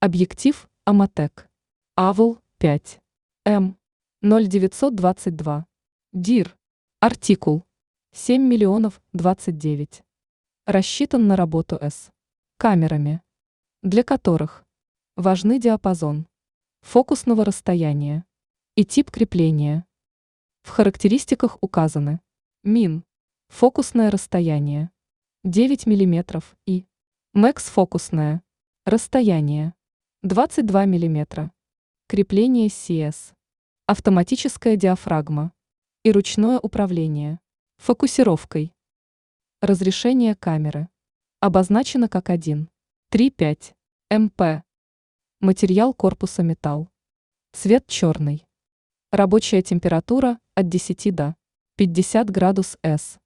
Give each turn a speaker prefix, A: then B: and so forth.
A: Объектив Amatec. AVL 5. М. 0922. DIR. Артикул 7 миллионов 29. Рассчитан на работу с камерами, для которых важны диапазон фокусного расстояния и тип крепления. В характеристиках указаны МИН, фокусное расстояние 9 мм и МЭКС фокусное расстояние 22 мм. Крепление CS, автоматическая диафрагма и ручное управление фокусировкой. Разрешение камеры обозначено как 1,35 МП. Материал корпуса металл. Цвет черный. Рабочая температура от 10 до 50 градус С.